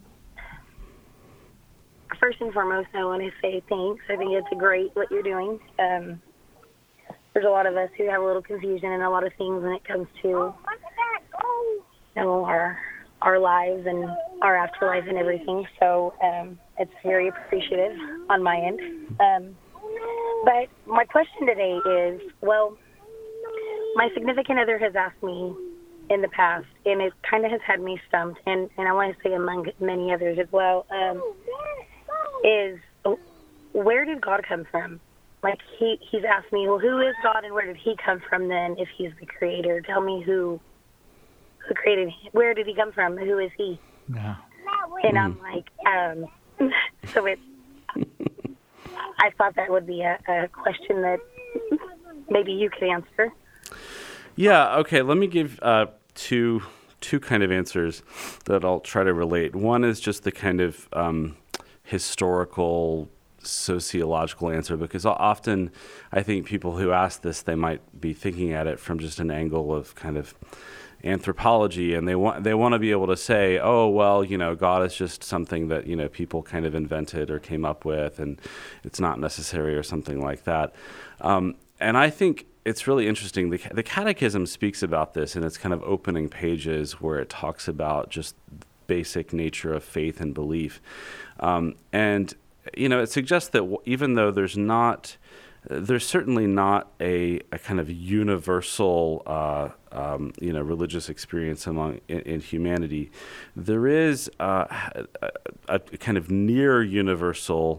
first and foremost, I want to say thanks. I think it's great what you're doing. Um, there's a lot of us who have a little confusion and a lot of things when it comes to, you know, our our lives and our afterlife and everything. So, um, it's very appreciative on my end. Um, but my question today is, well, my significant other has asked me in the past, and it kind of has had me stumped, and, and I want to say among many others as well, um, is where did God come from? Like, he, he's asked me, well, who is God, and where did he come from then if he's the creator? Tell me who who created him. Where did he come from? Who is he? Yeah. And I'm like, um, so it's, I thought that would be a, a question that maybe you could answer. Yeah, okay, let me give uh, two two kind of answers that I'll try to relate. One is just the kind of um, historical, sociological answer, because often I think people who ask this, they might be thinking at it from just an angle of kind of anthropology, and they want they want to be able to say, oh, well, you know, God is just something that, you know, people kind of invented or came up with, and it's not necessary or something like that. Um, and I think it's really interesting. The, the Catechism speaks about this in its kind of opening pages, where it talks about just basic nature of faith and belief. Um, and, you know, it suggests that w- even though there's not there's certainly not a, a kind of universal, uh, um, you know, religious experience among in, in humanity. There is uh, a, a kind of near universal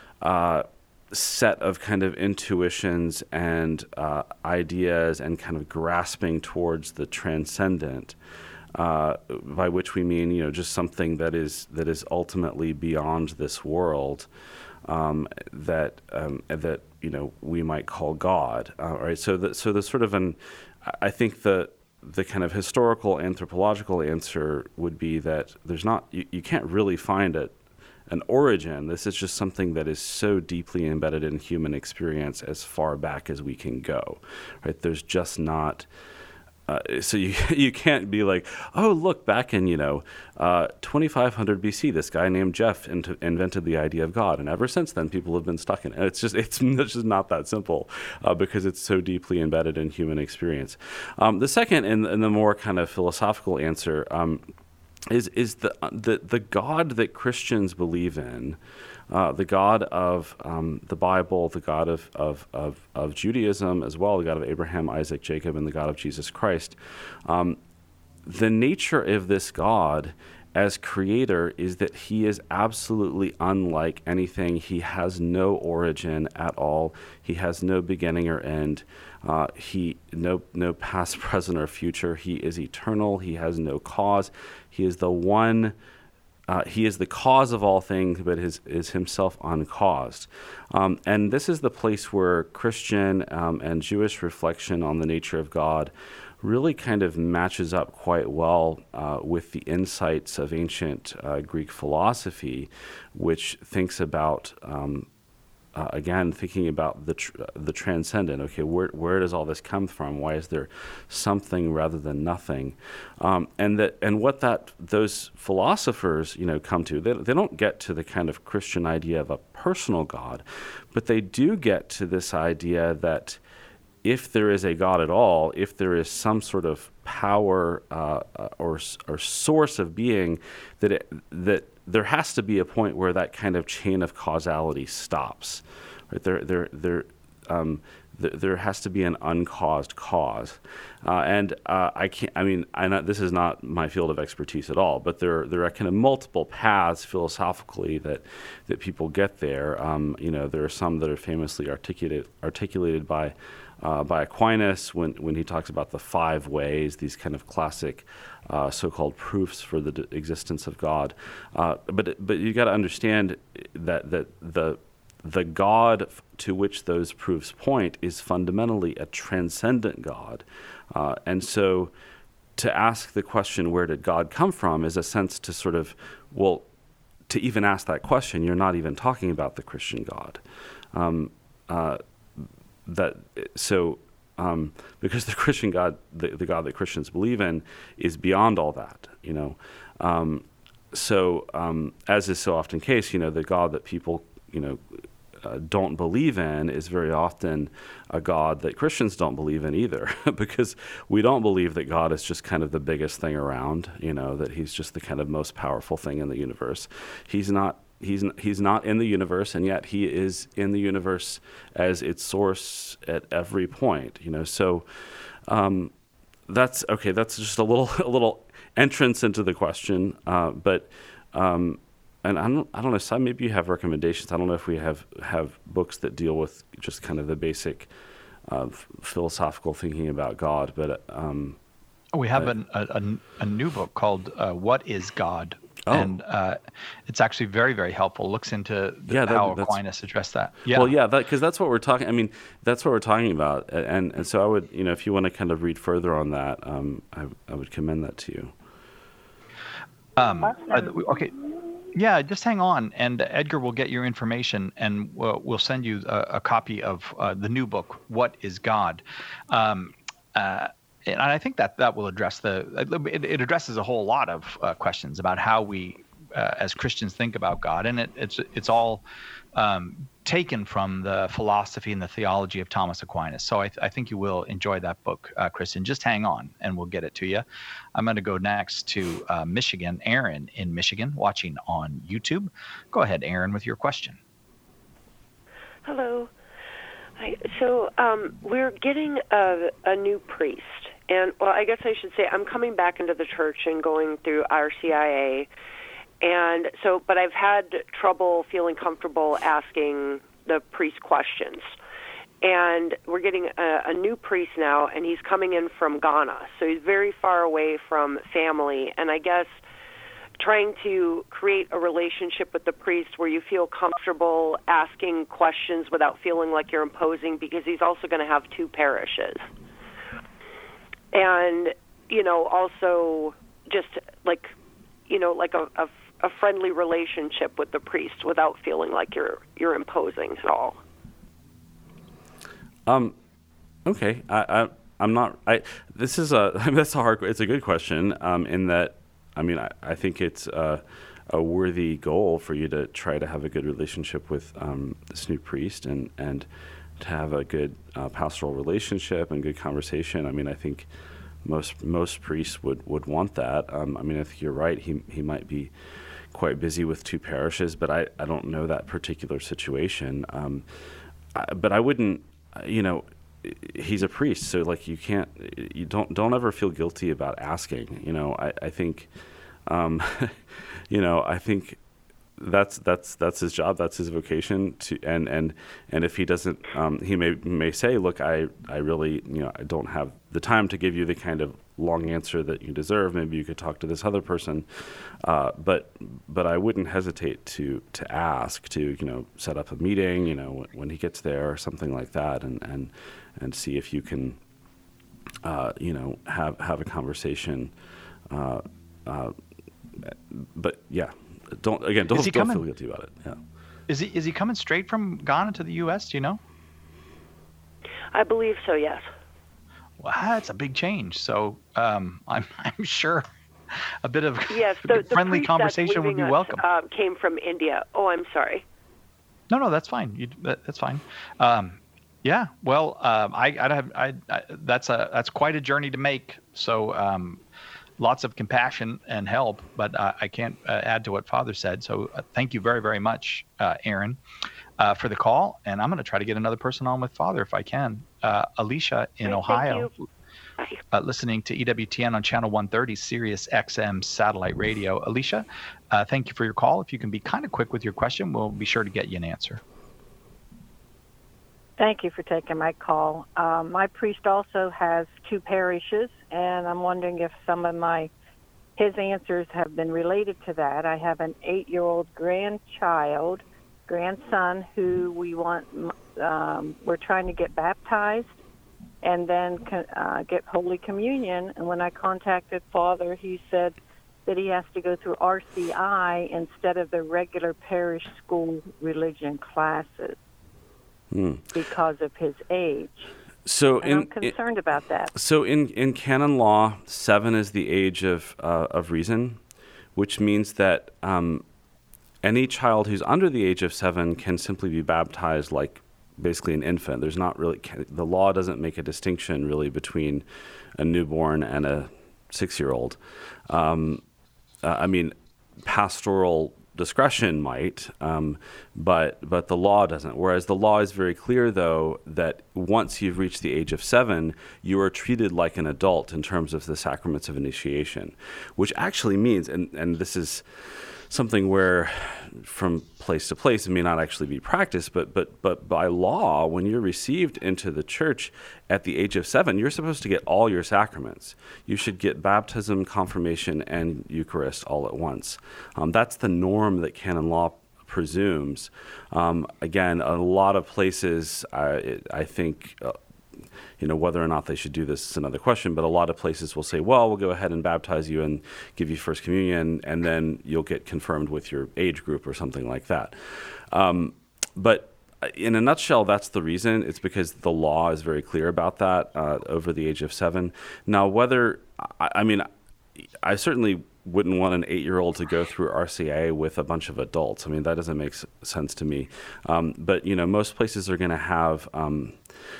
uh, set of kind of intuitions and uh, ideas and kind of grasping towards the transcendent, uh, by which we mean, you know, just something that is that is ultimately beyond this world. Um, that um, that you know we might call God, uh, right? So the so the sort of an, I think the the kind of historical anthropological answer would be that there's not you, you can't really find a, an origin. This is just something that is so deeply embedded in human experience as far back as we can go, right? There's just not. Uh, so you you can't be like, oh, look, back in, you know, uh, twenty-five hundred B C, this guy named Jeff int- invented the idea of God. And ever since then, people have been stuck in it. It's just, it's, it's just not that simple uh, because it's so deeply embedded in human experience. Um, the second and, and the more kind of philosophical answer um, is is the, the, the God that Christians believe in, Uh, the God of um, the Bible, the God of, of, of, of Judaism as well, the God of Abraham, Isaac, Jacob, and the God of Jesus Christ. Um, the nature of this God as creator is that he is absolutely unlike anything. He has no origin at all. He has no beginning or end. Uh, he no no past, present, or future. He is eternal. He has no cause. He is the one. Uh, he is the cause of all things, but is, is himself uncaused. Um, and this is the place where Christian um, and Jewish reflection on the nature of God really kind of matches up quite well uh, with the insights of ancient uh, Greek philosophy, which thinks about um, Uh, again, thinking about the tr- the transcendent. Okay, where where does all this come from? Why is there something rather than nothing? Um, and that and what that those philosophers, you know, come to, they they don't get to the kind of Christian idea of a personal God, but they do get to this idea that if there is a God at all, if there is some sort of power uh, or or source of being, that it, that there has to be a point where that kind of chain of causality stops. Right? There, there, there, um, th- there has to be an uncaused cause, uh, and uh, I can't. I mean, I not, this is not my field of expertise at all, but there, there are kind of multiple paths philosophically that that people get there. Um, you know, there are some that are famously articulated articulated by. Uh, by Aquinas when, when he talks about the five ways, these kind of classic uh, so-called proofs for the d- existence of God. Uh, but but you got to understand that that the the God f- to which those proofs point is fundamentally a transcendent God, uh, and so to ask the question, where did God come from, is a sense to sort of, well, to even ask that question, you're not even talking about the Christian God. Um, uh, That so um, because the Christian God, the, the God that Christians believe in, is beyond all that, you know. Um, so um, as is so often the case, you know, the God that people, you know, uh, don't believe in is very often a God that Christians don't believe in either, because we don't believe that God is just kind of the biggest thing around, you know, that he's just the kind of most powerful thing in the universe. He's not. He's he's not in the universe, and yet he is in the universe as its source at every point. You know, so um, that's okay. That's just a little a little entrance into the question. Uh, but um, and I don't I don't know. Some maybe you have recommendations. I don't know if we have have books that deal with just kind of the basic uh, philosophical thinking about God. But um, we have uh, an, a, a new book called uh, "What Is God." Oh. And uh, it's actually very, very helpful. Looks into the, yeah, that, how that's, Aquinas addressed that. Yeah. Well, yeah, because that, that's what we're talking. I mean, that's what we're talking about. And and so I would, you know, if you want to kind of read further on that, um, I, I would commend that to you. Um, okay. Yeah, just hang on, and Edgar will get your information, and we'll, we'll send you a, a copy of uh, the new book, "What Is God." Um, uh, And I think that that will address the, it, it addresses a whole lot of uh, questions about how we, uh, as Christians, think about God. And it, it's it's all um, taken from the philosophy and the theology of Thomas Aquinas. So I, th- I think you will enjoy that book, uh, Kristen. Just hang on, and we'll get it to you. I'm going to go next to uh, Michigan. Aaron in Michigan, watching on YouTube. Go ahead, Aaron, with your question. Hello. Hi. So um, we're getting a, a new priest. And, well, I guess I should say I'm coming back into the church and going through R C I A. And so, but I've had trouble feeling comfortable asking the priest questions. And we're getting a, a new priest now, and he's coming in from Ghana. So he's very far away from family. And I guess trying to create a relationship with the priest where you feel comfortable asking questions without feeling like you're imposing, because he's also going to have two parishes. And, you know, also just like, you know, like a, a, a friendly relationship with the priest without feeling like you're you're imposing at all. Um, okay. I, I, I'm not, I, this is a, that's a hard, it's a good question, um, in that, I mean, I, I think it's uh, a worthy goal for you to try to have a good relationship with um, this new priest and, and to have a good uh, pastoral relationship and good conversation. I mean, I think most, most priests would, would want that. Um, I mean, I think you're right. He, he might be quite busy with two parishes, but I, I don't know that particular situation. Um, I, but I wouldn't, you know, he's a priest, so like you can't, you don't don't ever feel guilty about asking. You know, I I think, um, you know, I think that's that's that's his job, that's his vocation. To and and and if he doesn't, um, he may may say, look, I I really, you know, I don't have the time to give you the kind of long answer that you deserve. Maybe you could talk to this other person, uh, but but I wouldn't hesitate to to ask to you know set up a meeting, you know, when, when he gets there or something like that, and and and see if you can, uh, you know, have have a conversation. Uh, uh, but yeah, don't again don't, don't coming, feel guilty about it. Yeah. Is he is he coming straight from Ghana to the U S? Do you know? I believe so. Yes. Well, that's a big change. So um, I'm I'm sure a bit of yes, the, friendly the conversation would be us, welcome. Um, came from India. Oh, I'm sorry. No, no, that's fine. You, that, that's fine. Um, yeah. Well, um, I, I have I, I that's a that's quite a journey to make. So um, lots of compassion and help, but uh, I can't uh, add to what Father said. So uh, thank you very very much, uh, Aaron, uh, for the call. And I'm going to try to get another person on with Father if I can. Uh, Alicia in Right, Ohio, uh, listening to E W T N on channel one thirty, Sirius X M satellite radio. Alicia, uh, thank you for your call. If you can be kind of quick with your question, we'll be sure to get you an answer. Thank you for taking my call. Um, my priest also has two parishes, and I'm wondering if some of my his answers have been related to that. I have an eight-year-old grandchild, grandson, who we want. Um, we're trying to get baptized and then uh, get Holy Communion. And when I contacted Father, he said that he has to go through R C I instead of the regular parish school religion classes Hmm. because of his age. So and in, I'm concerned in, about that. So in, in canon law, seven is the age of uh, of reason, which means that um, any child who's under the age of seven can simply be baptized like basically an infant. There's not really, the law doesn't make a distinction really between a newborn and a six-year-old. Um, uh, I mean, pastoral discretion might, um, but but the law doesn't. Whereas the law is very clear, though, that once you've reached the age of seven, you are treated like an adult in terms of the sacraments of initiation, which actually means, and, and this is something where from place to place it may not actually be practiced, but but but by law, when you're received into the church at the age of seven, you're supposed to get all your sacraments. You should get baptism, confirmation, and Eucharist all at once. Um, that's the norm that canon law presumes. Um, again, a lot of places, I, it, I think, uh, you know, whether or not they should do this is another question, but a lot of places will say, well, we'll go ahead and baptize you and give you First Communion, and then you'll get confirmed with your age group or something like that. Um, but in a nutshell, that's the reason. It's because the law is very clear about that uh, over the age of seven. Now, whether, I, I mean, I certainly wouldn't want an eight-year-old to go through R C A with a bunch of adults. I mean, that doesn't make sense to me. Um, but, you know, most places are going to have... Um,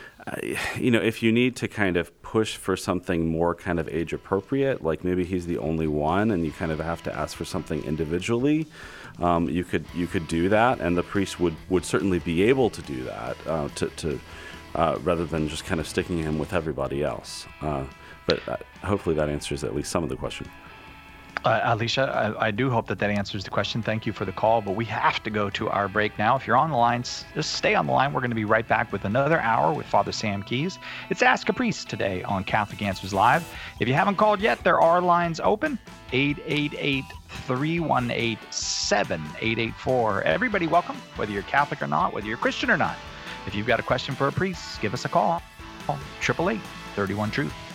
you know, if you need to kind of push for something more kind of age appropriate, like maybe he's the only one and you kind of have to ask for something individually, um, you could you could do that, and the priest would, would certainly be able to do that, uh, to, to uh, rather than just kind of sticking him with everybody else. Uh, but uh, hopefully that answers at least some of the question. Uh, Alicia, I, I do hope that that answers the question. Thank you for the call, but we have to go to our break now. If you're on the line, just stay on the line. We're going to be right back with another hour with Father Sam Keys. It's Ask a Priest today on Catholic Answers Live. If you haven't called yet, there are lines open. eight eight eight, three one eight, seven eight eight four. Everybody welcome, whether you're Catholic or not, whether you're Christian or not. If you've got a question for a priest, give us a call. triple eight, thirty-one truth.